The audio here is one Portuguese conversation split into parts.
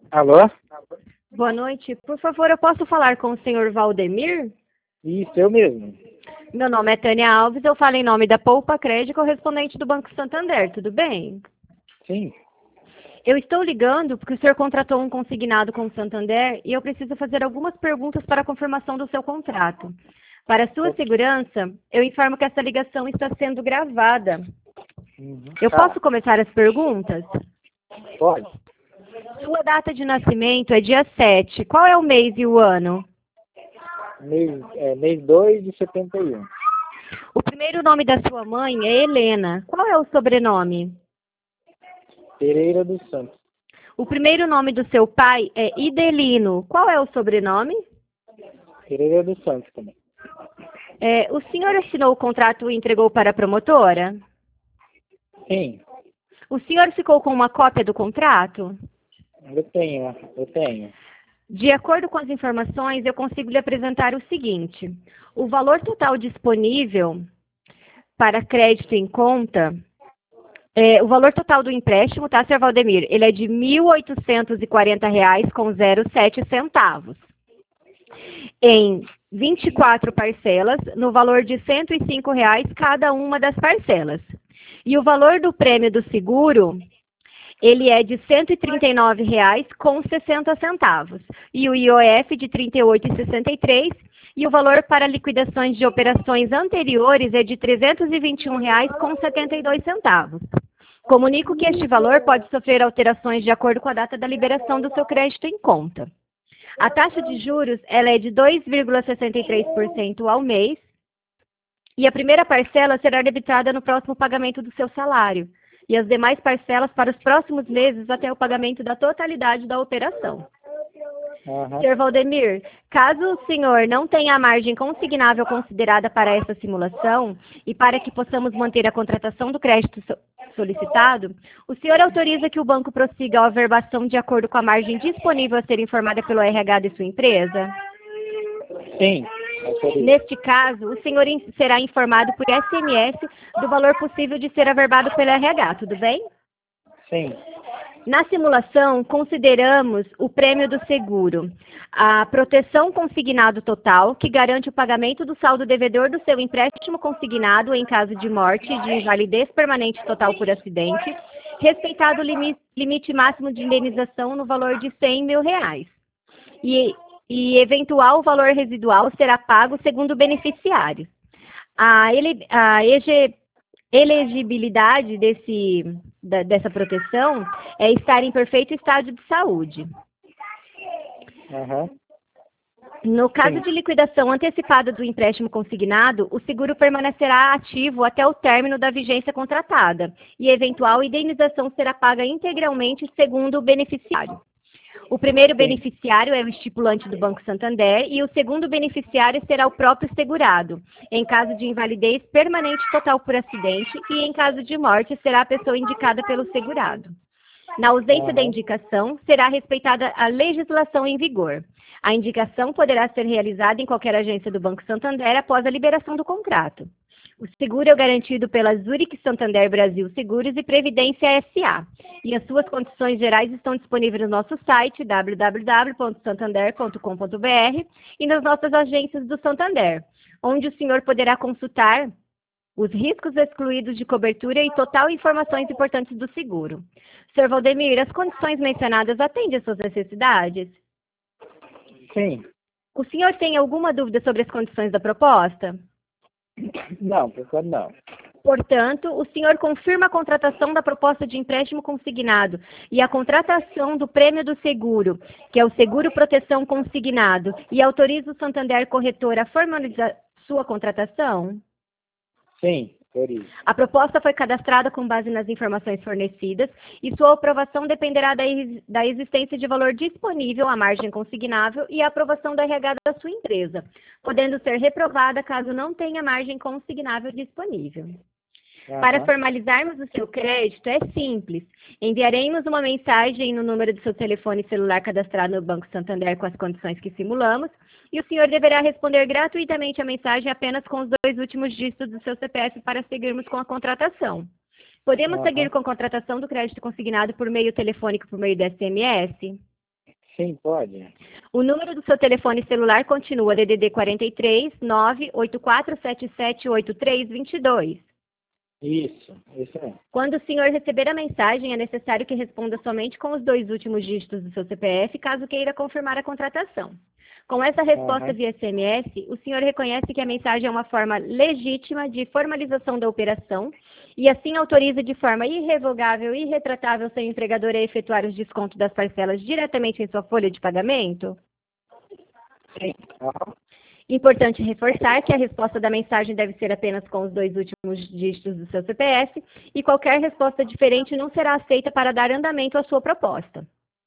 Alô? Boa noite. Por favor, eu posso falar com o senhor Valdemir? Isso, eu mesmo. Meu nome é Tânia Alves, eu falo em nome da Poupa Crédito, correspondente do Banco Santander, tudo bem? Sim. Eu estou ligando porque o senhor contratou um consignado com o Santander e eu preciso fazer algumas perguntas para a confirmação do seu contrato. Para sua segurança, eu informo que essa ligação está sendo gravada. Eu Tá. posso começar as perguntas? Pode. Sua data de nascimento é dia 7. Qual é o mês e o ano? Mês 2 de 71. O primeiro nome da sua mãe é Helena. Qual é o sobrenome? Pereira dos Santos. O primeiro nome do seu pai é Idelino. Qual é o sobrenome? Pereira dos Santos também. O senhor assinou o contrato e entregou para a promotora? Sim. O senhor ficou com uma cópia do contrato? Eu tenho. De acordo com as informações, eu consigo lhe apresentar o seguinte. O valor total disponível para crédito em conta, o valor total do empréstimo, tá, Sr. Valdemir? Ele é de R$ 1.840,07. Em 24 parcelas, no valor de R$ 105 cada uma das parcelas. E o valor do prêmio do seguro, ele é de R$ 139,60. E o IOF de R$ 38,63. E o valor para liquidações de operações anteriores é de R$ 321,72. Comunico que este valor pode sofrer alterações de acordo com a data da liberação do seu crédito em conta. A taxa de juros ela é de 2,63% ao mês e a primeira parcela será debitada no próximo pagamento do seu salário e as demais parcelas para os próximos meses até o pagamento da totalidade da operação. Sr. Valdemir, caso o senhor não tenha a margem consignável considerada para essa simulação e para que possamos manter a contratação do crédito solicitado, o senhor autoriza que o banco prossiga a averbação de acordo com a margem disponível a ser informada pelo RH de sua empresa? Sim. Neste caso, o senhor será informado por SMS do valor possível de ser averbado pelo RH, tudo bem? Sim. Na simulação, consideramos o prêmio do seguro, a proteção consignado total, que garante o pagamento do saldo devedor do seu empréstimo consignado em caso de morte e de invalidez permanente total por acidente, respeitado o limite máximo de indenização no valor de R$ 100 mil. E eventual valor residual será pago segundo o beneficiário. A elegibilidade dessa proteção é estar em perfeito estado de saúde. No caso de liquidação antecipada do empréstimo consignado, o seguro permanecerá ativo até o término da vigência contratada e eventual indenização será paga integralmente segundo o beneficiário. O primeiro beneficiário é o estipulante do Banco Santander e o segundo beneficiário será o próprio segurado, em caso de invalidez permanente total por acidente e em caso de morte será a pessoa indicada pelo segurado. Na ausência da indicação, será respeitada a legislação em vigor. A indicação poderá ser realizada em qualquer agência do Banco Santander após a liberação do contrato. O seguro é garantido pela Zurich Santander Brasil Seguros e Previdência S.A. E as suas condições gerais estão disponíveis no nosso site www.santander.com.br e nas nossas agências do Santander, onde o senhor poderá consultar os riscos excluídos de cobertura e total informações importantes do seguro. Sr. Valdemir, as condições mencionadas atendem às suas necessidades? Sim. O senhor tem alguma dúvida sobre as condições da proposta? Não, por enquanto não. Portanto, o senhor confirma a contratação da proposta de empréstimo consignado e a contratação do prêmio do seguro, que é o seguro proteção consignado, e autoriza o Santander Corretor a formalizar sua contratação? Sim, autorizo. A proposta foi cadastrada com base nas informações fornecidas e sua aprovação dependerá da existência de valor disponível à margem consignável e a aprovação da RH da sua empresa, podendo ser reprovada caso não tenha margem consignável disponível. Para formalizarmos o seu crédito, é simples. Enviaremos uma mensagem no número do seu telefone celular cadastrado no Banco Santander com as condições que simulamos, e o senhor deverá responder gratuitamente a mensagem apenas com os 2 últimos dígitos do seu CPF para seguirmos com a contratação. Podemos seguir com a contratação do crédito consignado por meio telefônico, por meio do SMS? Sim, pode. O número do seu telefone celular continua DDD 43 984778322. Isso mesmo. Quando o senhor receber a mensagem, é necessário que responda somente com os 2 últimos dígitos do seu CPF, caso queira confirmar a contratação. Com essa resposta Aham. via SMS, o senhor reconhece que a mensagem é uma forma legítima de formalização da operação e assim autoriza de forma irrevogável e irretratável seu empregador a efetuar os descontos das parcelas diretamente em sua folha de pagamento? Sim. Aham. Importante reforçar que a resposta da mensagem deve ser apenas com os 2 últimos dígitos do seu CPF e qualquer resposta diferente não será aceita para dar andamento à sua proposta.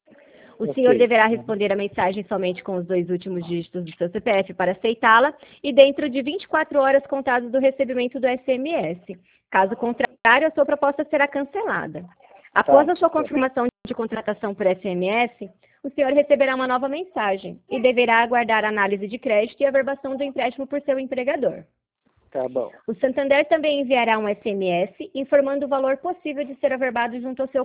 O Ok. senhor deverá responder a mensagem somente com os 2 últimos dígitos do seu CPF para aceitá-la e dentro de 24 horas contadas do recebimento do SMS. Caso contrário, a sua proposta será cancelada. Após a sua confirmação de contratação por SMS, o senhor receberá uma nova mensagem e deverá aguardar a análise de crédito e averbação do empréstimo por seu empregador. Tá bom. O Santander também enviará um SMS informando o valor possível de ser averbado junto ao seu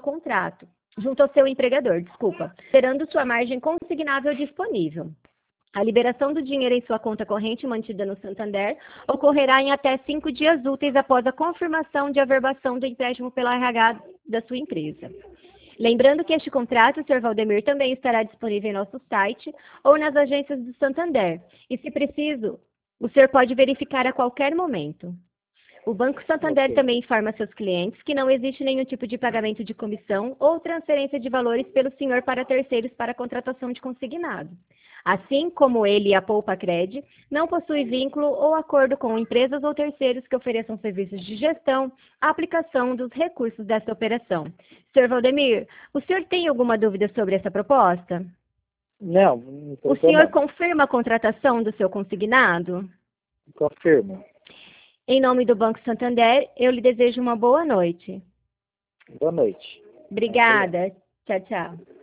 empregador, gerando sua margem consignável disponível. A liberação do dinheiro em sua conta corrente mantida no Santander ocorrerá em até 5 dias úteis após a confirmação de averbação do empréstimo pela RH da sua empresa. Lembrando que este contrato, Sr. Valdemir, também estará disponível em nosso site ou nas agências do Santander. E, se preciso, o senhor pode verificar a qualquer momento. O Banco Santander Ok. também informa seus clientes que não existe nenhum tipo de pagamento de comissão ou transferência de valores pelo senhor para terceiros para a contratação de consignado. Assim como ele e a Poupa Cred, não possui vínculo ou acordo com empresas ou terceiros que ofereçam serviços de gestão, aplicação dos recursos dessa operação. Sr. Valdemir, o senhor tem alguma dúvida sobre essa proposta? Não, O senhor confirma a contratação do seu consignado? confirmo. Em nome do Banco Santander, eu lhe desejo uma boa noite. Boa noite. Obrigada. Tchau, tchau.